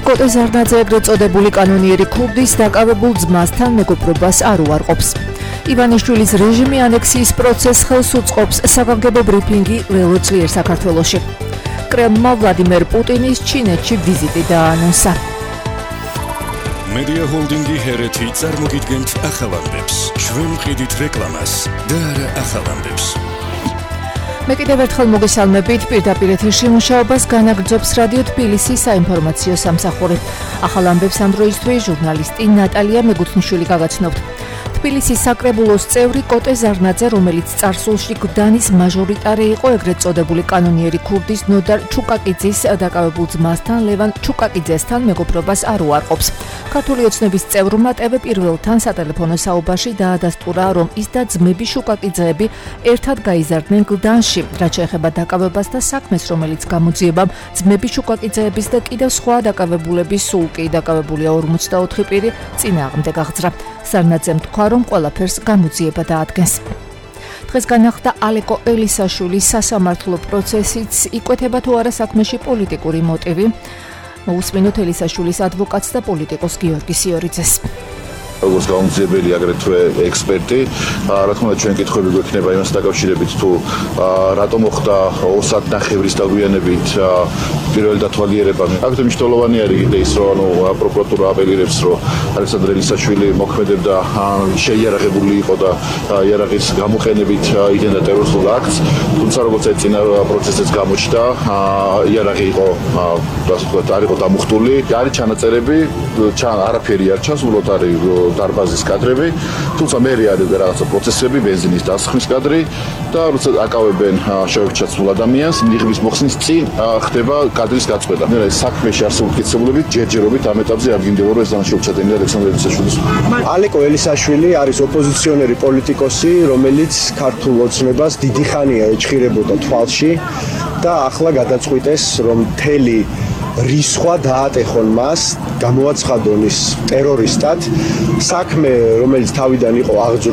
კოტე ზარნაძე ეგრეთ წოდებული კანონიერი ქურდის დაკავებულ ძმასთან მეგობრობას არ უარყოფს. ივანიშვილის რეჟიმი ანექსიის პროცესს ხელს უწყობს. საგანგებო ბრიფინგი ველოწლიერ საქართველოში. კრემლმა ვლადიმერ პუტინის ჩინეთში ვიზიტი დაანონსა. მედია ჰოლდინგი ჰერეთი წარმოგიდგენთ ახალამდებს. ჩვენ ვყიდით რეკლამას და არა ახალამდებს. მე კიდევ ერთხელ მოგესალმებით პირდაპირ ეთერში მუშაობას განაგრძობს რადიო თბილისის საინფორმაციო სამსახური. ახალ ამბებს ამ დროისთვის ჟურნალისტი ნატალია მეგუთნიშვილი გაგაცნობთ. თბილისის საკრებულოს წევრი კოტე ზარნაძე, რომელიც წარსულში გდანის მაჟორიტარი იყო, ეგრეთ წოდებული კანონიერი ქურდის ნოდარ ჩუკაკიძის დაკავებულ ძმასთან ლევან ჩუკაკიძესთან მეგობრობას არ უარყოფს. ქართული ოცნების წევრმა ტევ პირველთან სატელეფონო საუბარში დაადასტურა, რომ ის და ძმები შუკაკიძეები ერთად გაიზარდნენ გდანში, რაც შეეხება დაკავებას და საქმეს, რომელიც გამოძიებამ ძმები შუკაკიძეების და კიდევ სხვა დაკავებულების სულ კი დაკავებულია 54 პირი წინააღმდეგ აღძრა. ზარნაძემ თქვა, რომ ყველაფერს გამოძიება დაადგენს. დღეს განახდა ალეკო ელისაშვილის სასამართლო პროცესიც, იკვეთება თუ არა საქმეში პოლიტიკური მოტივი. მოусმინოთ ელისაშვილის ადვოკატს და პოლიტიკოს გიორგი სიორიძეს. როგორც გამოძიებელი აგრეთვე ექსპერტი, რა თქმა უნდა ჩვენ კითხვები გვექნება იმას დაკავშირებით თუ რატომ მოხდა 2 საათ ნახევრის დაგვიანებით პირველი დათვალიერება. აქ მნიშვნელოვანი არის კიდე ის, რომ პროკურატურა აპელირებს, რომ ალექსანდრე ელისაშვილი მოქმედებდა შეიარაღებული იყო და იარაღის გამოყენებით იდენდა ტერორისტულ აქტს, თუმცა როგორც წინა პროცესიც გამოჩნდა, იარაღი იყო ასე ვთქვათ, არ იყო დამუხტული. არის ჩანაწერები, არაფერი არ ჩანს, უბრალოდ არის დარბაზის კადრები, თუმცა მე არის რაღაცა პროცესები, ბენზინის დასხმის კადრი და როცა აკავებენ შეურჩაცულ ადამიანს, მიღების მოხსნის წინ ხდება კადრის გაწყვეტა. მე საქმეში არსებული მტკიცებულებით ჯერჯერობით ამ ეტაპზე არ გინდება, რომ ეს დანაშაულწადენია ალექსანდრე ელისაშვილის. ალეკო ელისაშვილი არის ოპოზიციონერი პოლიტიკოსი, რომელიც ქართულ ოცნებას დიდი ხანია ეჭხირებოდა თვალში და ახლა გადაწყვიტეს, რომ მთელი რისხვა დაატეხონ მას, გამოაცხადონ ის ტერორისტად. საქმე, რომელიც თავიდან იყო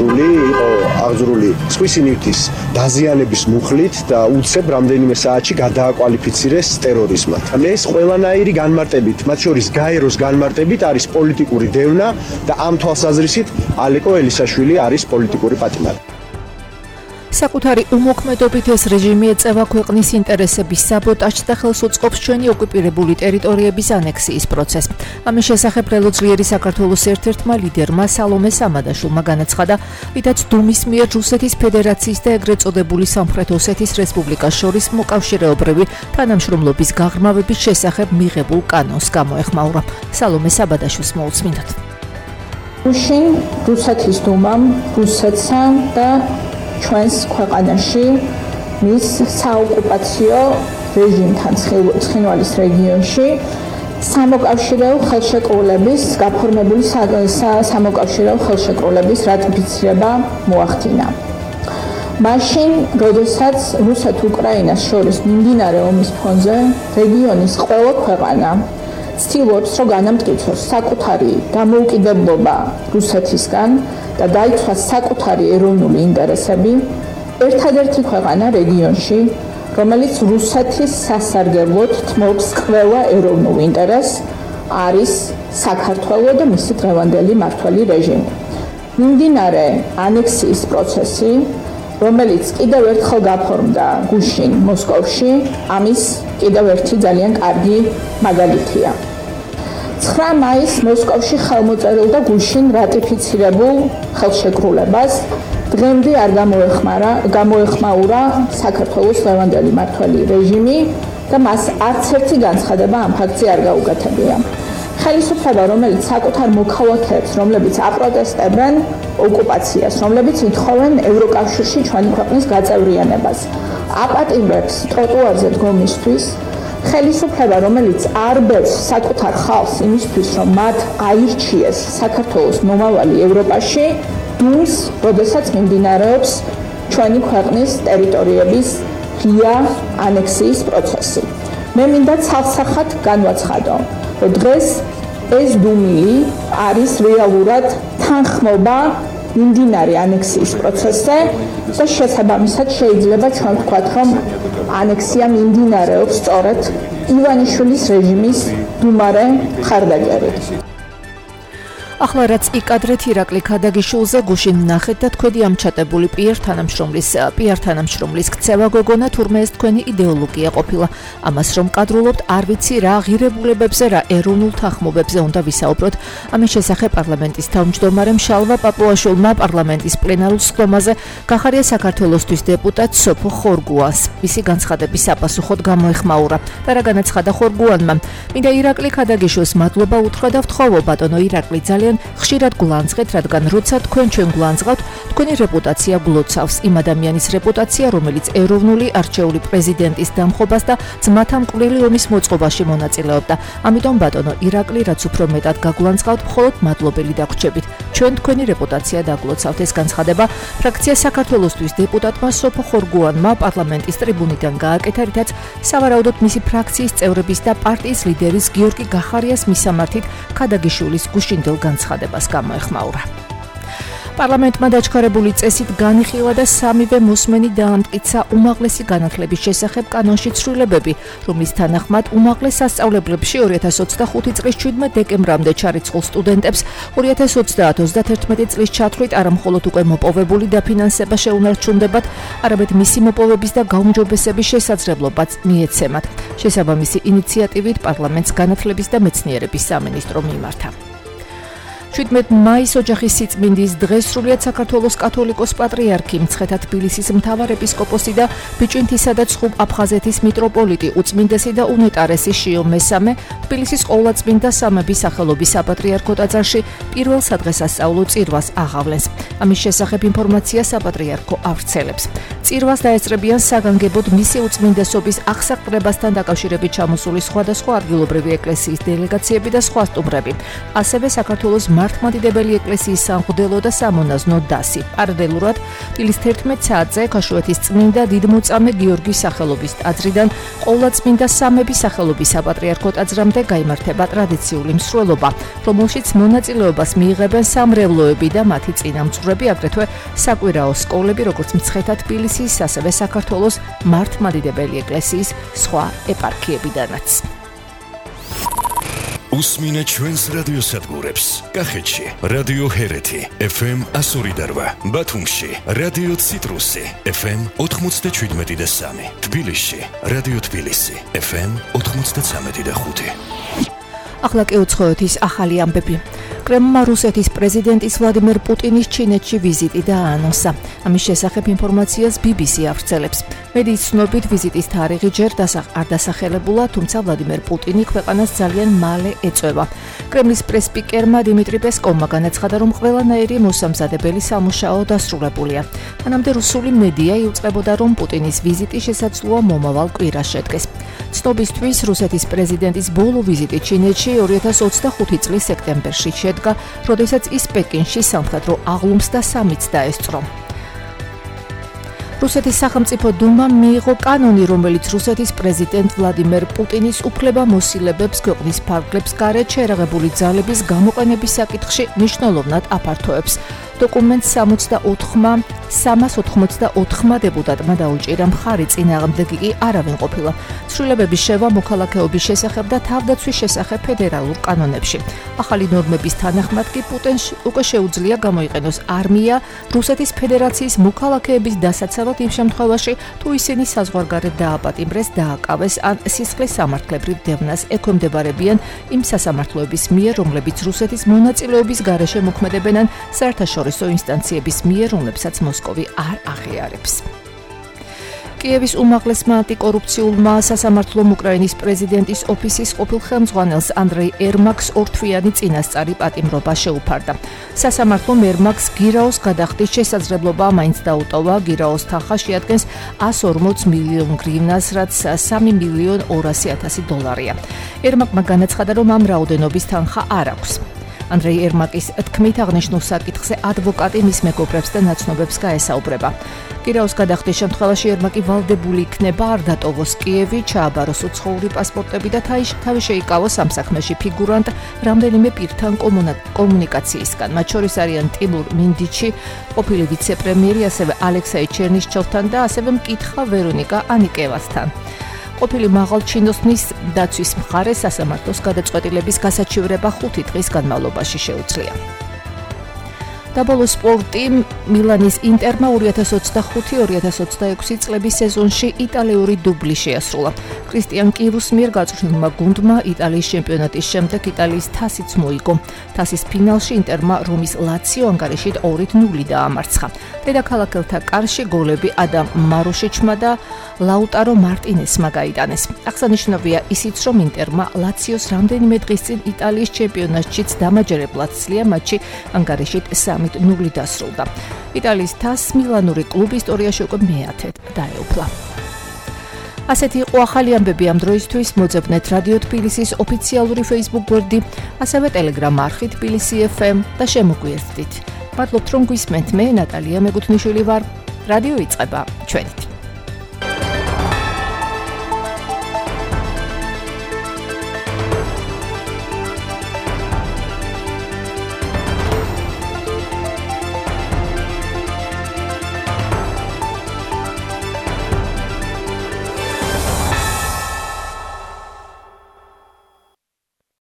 აღძრული სხვისი ნივთის დაზიანების მუხლით და უცებ რამდენიმე საათში გადააკვალიფიცირეს ტერორიზმად. ეს ყველანაირი განმარტებით, მათ შორის გაეროს განმარტებით არის პოლიტიკური დევნა და ამ თვალსაზრისით ალეკო ელისაშვილი არის პოლიტიკური პატიმარი. საკუთარი უმოქმედობით ეს რეჟიმი ეწევა ქვეყნის ინტერესების საბოტაჟს და ხელს უწყობს ჩვენი ოკუპირებული ტერიტორიების ანექსიის პროცესს. ამის შესახებ ველოწლიერი საქართველოს ერთ-ერთმა ლიდერმა სალომე სამადაშვილმა განაცხადა, ვიდაც დუმის მიერ რუსეთის ფედერაციის და ეგრეთ წოდებული სამხრეთ ოსეთის რესპუბლიკას შორის მოკავშირეობრივი თანამშრომლობის გაღრმავების შესახებ მიღებულ კანონს გამოეხმაურა. სალომე საბადაშვილს მოусმინოთ. რუსეთის დუმამ, რუსეთსა და ჩვენს ქვეყანაში მის საოკუპაციო რეჟიმთან ცხინვალის რეგიონში სამოკავშირეო ხელშეკრულების გაფორმებული სამოკავშირეო ხელშეკრულების რატიფიცირება მოახდინა. მაშინ, როდესაც რუსეთ-უკრაინას შორის მიმდინარე ომის ფონზე რეგიონის ყველა ქვეყანა ცდილობს, რომ განამტკიცოს საკუთარი დამოუკიდებლობა რუსეთისგან და დაიცვას საკუთარი ეროვნული ინტერესები, ერთადერთი ქვეყანა რეგიონში, რომელიც რუსეთის სასარგებლოდ თმობს ყველა ეროვნულ ინტერესს, არის საქართველო და მისი დღევანდელი მმართველი რეჟიმი. მიმდინარე ანექსიის პროცესი, რომელიც კიდევ ერთხელ გაფორმდა გუშინ მოსკოვში, ამის კიდევ ერთი ძალიან კარგი მაგალითია. 9 მაისს მოსკოვში ხელმოწერილ და გუშინ რატიფიცირებულ ხელშეკრულებას დღემდე არ გამოეხმაურა საქართველოს დღევანდელი მმართველი რეჟიმი და მას არც ერთი განცხადება ამ ფაქტზე არ გაუკეთებია. ხელისუფლება, რომელიც საკუთარ მოქალაქეებს, რომლებიც აპროტესტებენ ოკუპაციას, რომლებიც ითხოვენ ევროკავშირში ჩვენი ქვეყნის გაწევრიანებას, აპატიმრებს ტროტუარზე დგომისთვის, ხელისუფლება, რომელიც არ ბერს საკუთარ ხალხს იმისთვის, რომ მათ აირჩიეს საქართველოს მომავალი ევროპაში, დუმს, როდესაც მიმდინარეობს ჩვენი ქვეყნის ტერიტორიების ღია ანექსიის პროცესი. მე მინდა ცალსახად განვაცხადო, რომ დღეს ეს დუმილი არის რეალურად თანხმობა მიმდინარე ანექსიის პროცესზე და შესაბამისად შეიძლება ჩვენ ვთქვათ, რომ ანექსია მიმდინარეობს სწორედ ივანიშვილის რეჟიმის დუმარე მხარდაჭერით. ახლა რაც იკადრეთ ირაკლი ქადაგიშვილზე გუშინ ნახეთ და თქვენი ამჩატებული პიარ თანამშრომლის ქცევა გოგონა თურმე ეს თქვენი იდეოლოგია ყოფილა. ამას რომ კადრულობთ არ ვიცი რა ღირებულებებზე რა ეროვნულ თანხმობებზე უნდა ვისაუბროთ. ამის შესახებ პარლამენტის თავმჯდომარემ შალვა პაპუაშვილმა პარლამენტის პლენარულ სხდომაზე გახარია საქართველოსთვის დეპუტატ სოფო ხორგუანს. მისი განცხადების საპასუხოდ გამოეხმაურა და რა განაცხადა ხორგუანმა. მინდა ირაკლი ქადაგიშვილს მადლობა უთხრა და ვთხოვო ბატონო ირაკლი ძალიან ხშირად გულანძღეთ, რადგან როცა თქვენ ჩვენ გულანძღავთ, თქვენი რეპუტაცია გლოცავს. იმ ადამიანის რეპუტაცია, რომელიც ეროვნული არჩეული პრეზიდენტის დამხობას და ძმათა მკვლელი ომის მოწყობაში მონაწილეობდა. ამიტომ ბატონო ირაკლი, რაც უფრო მეტად გაგულანძღავთ, მხოლოდ მადლობელი დაგვრჩებით. ჩვენ თქვენი რეპუტაცია დაგლოცავთ. ეს განცხადება ფრაქცია საქართველოსთვის დეპუტატმა სოფო ხორგუანმა პარლამენტის ტრიბუნიდან გააკეთა, რითაც სავარაუდოდ მისი ფრაქციის წევრების და პარტიის ლიდერის გიორგი გახარიას მისამართით ქადაგიშვილის გუშინდელ განცხადებას გამოეხმაურა. პარლამენტმა დაჩქარებული წესით განიხილა და სამივე მოსმენი დაამტკიცა უმაღლესი განათლების შესახებ კანონში ცვლილებები, რომლის თანახმად უმაღლეს სასწავლებლებში 2025 წლის 17 დეკემბრამდე ჩარიცხულ სტუდენტებს 2030-31 წლის ჩათვლით არამხოლოდ უკვე მოპოვებული დაფინანსება შეუნარჩუნდებათ, არამედ მისი მოპოვების და გაუმჯობესების შესაძლებლობაც მიეცემათ. შესაბამისი ინიციატივით პარლამენტს განათლების და მეცნიერების სამინისტრო მიმართა. 17 მაის ოჯახის სიწმინდის დღეს სრულიად საქართველოს კათოლიკოს პატრიარქი, მცხეთა თბილისის მთავარეპისკოპოსი და ბიჭვინთისა და ცხუბ აფხაზეთის მიტროპოლიტი უწმინდესი და უნეტარესი შიო მესამე თბილისის ყოვლადწმინდა სამების სახელობის საპატრიარქო ტაძარში პირველ სადღესასწაულო წირვას აღავლენს. ამის შესახებ ინფორმაცია საპატრიარქო ავრცელებს. წირვას დაესწრებიან საგანგებოდ მისი უწმინდესობის აღსაყრებასთან დაკავშირებით ჩამოსული სხვადასხვა ადგილობრივი ეკლესიის დელეგაციები და სხვა სტუმრები. ასევე საქართველოს მართლმადიდებელი ეკლესიის სამღვდელო და სამონაზნო დასი. პარალელურად დილის 11 საათზე ქაშვეთის წმინდა დიდმოწამე გიორგის სახელობის ტაძრიდან ყოვლადწმინდა სამების სახელობის საპატრიარქო ტაძრამდე გაიმართება ტრადიციული მსვლელობა, რომელშიც მონაწილეობას მიიღებენ სამრევლოები და მათი წინამძღვრები, აგრეთვე საკვირაო სკოლები, როგორც მცხეთა თბილისის, ასევე საქართველოს მართლმადიდებელი ეკლესიის სხვა ეპარქიებიდანაც. უსმინეთ ჩვენს რადიოსადგურებს. კახეთში რადიო ჰერეთი FM 102.8, ბათუმში რადიო ციტრუსი FM 97.3, თბილისში რადიო თბილისი FM 93.5. ახლა კი უცხოეთის ახალი ამბები. კრემლმა რუსეთის პრეზიდენტის ვლადიმერ პუტინის ჩინეთში ვიზიტი დააანონსა. ამის შესახებ ინფორმაციას BBC ავრცელებს. მედიის ცნობით ვიზიტის თარიღი ჯერ არ დასახელებულა, თუმცა ვლადიმერ პუტინი ქვეყანას ძალიან მალე ეწვევა. კრემლის პრესსპიკერმა დიმიტრი პესკოვმა განაცხადა, რომ ყველანაირი მოსამზადებელი სამუშაო დასრულებულია. მანამდე რუსული მედია იუწყებოდა, რომ პუტინის ვიზიტი შესაძლოა მომავალ კვირას შედგეს. ცნობისთვის რუსეთის პრეზიდენტის ბოლო ვიზიტი ჩინეთში 2025 წლის სექტემბერში შედგა, როდესაც ის პეკინში სამხედრო აღლუმს და სამიც დაესწრო. რუსეთის სახელმწიფო დუმამ მიიღო კანონი, რომელიც რუსეთის პრეზიდენტ ვლადიმერ პუტინის უფლებამოსილებებს ქვეყნის ფარგლებს გარეთ შეერაღებული ძალების გამოყენების საკითხში მნიშვნელოვნად აფართოებს. დოკუმენტს 384 დეპუტატმა დაუჭირა მხარი, წინააღმდეგი კი არავინ ყოფილა. ცვლილებების შევა მოქალაქეობის შესახებ და თავდაცვის შესახებ ფედერალურ კანონებში. ახალი ნორმების თანახმად კი პუტინს უკვე შეუძლია გამოიყენოს არმია რუსეთის ფედერაციის მოქალაქეების დასაცავად იმ შემთხვევაში, თუ ისინი საზღვარგარეთ დააპატიმრეს, დააკავეს ან სისხლის სამართლებრივ დევნას ექვემდებარებიან იმ სასამართლოების მიერ, რომლებიც რუსეთის მონაწილეობის გარეშე მოქმედებენ ან საერთაშორისო ინსტანციების მიერ, რომლებსაც მოსკოვი არ აღიარებს. კიევის უმაღლესმა ანტიკორუფციულმა სასამართლომ უკრაინის პრეზიდენტის ოფისის ყოფილ ხელმძღვანელს ანდრეი ერმაკს ორთვიანი წინასწარი პატიმრობა შეუფარდა. სასამართლომ ერმაკს გირაოს გადახდის შესაძლებლობა მაინც დაუტოვა. გირაოს თანხა შეადგენს 140 მილიონ გრივნას, რაც 3.200.000 დოლარია. ერმაკმა განაცხადა, რომ ამ რაოდენობის თანხა არ აქვს. ანდრეი ერმაკის თქმით აღნიშნულ საკითხზე ადვოკატი მის მეგობრებს და ნაცნობებს გაესაუბრება. გირაოს გადახდის შემთხვევაში ერმაკი ვალდებული იქნება არ დატოვოს კიევი, ჩააბაროს უცხოური პასპორტები და თავი შეიკავოს ამ საქმეში ფიგურანტ რამდენიმე პირთან კომუნიკაციისგან. მათ შორის არიან ტიმურ მინდიჩი, ყოფილი ვიცე-პრემიერი, ასევე ალექსეი ჩერნიშჩოვთან და ასევე მკითხა ვერონიკა ანიკევასთან. ყოფილი მაღალჩინოსნის დაცვის მხარეს სასამართლოს გადაწყვეტილების გასაჩივრება 5 დღის განმავლობაში შეუძლია. და ბოლო სპორტი მილანის ინტერმა 2025-2026 წლების სეზონში იტალიური დუბლი შეასრულა. კრისტიან კირუს მიერ გაწვრთნილმა გუნდმა იტალიის ჩემპიონატის შემდეგ იტალიის თასიც მოიგო. თასის ფინალში ინტერმა რომის ლაციო ანგარიშით 2-0 დაამარცხა. დედაქალაქელთა კარში გოლები ადამ მარუშიჩმა და ლაუტარო მარტინესმა გაიტანეს. აღსანიშნავია ისიც, რომ ინტერმა ლაციოს რამდენიმე დღის წინ იტალიის ჩემპიონატშიც დამაჯერებლად სძლია მატჩი ანგარიშით 3-0 დასრულდა. იტალიის თასს მილანური კლუბი ისტორიაში უკვე მე-10 დაეუფლა. ასეთი იყო ახალი ამბები ამ დროისთვის. მოძებნეთ რადიო თბილისის ოფიციალური Facebook გვერდი, ასევე Telegram არხი თბილისი FM და შემოგვიერთდით. მადლობთ რომ გვისმენთ. მე ნატალია მეგუთნიშვილი ვარ. რადიო იწყება ჩვენით.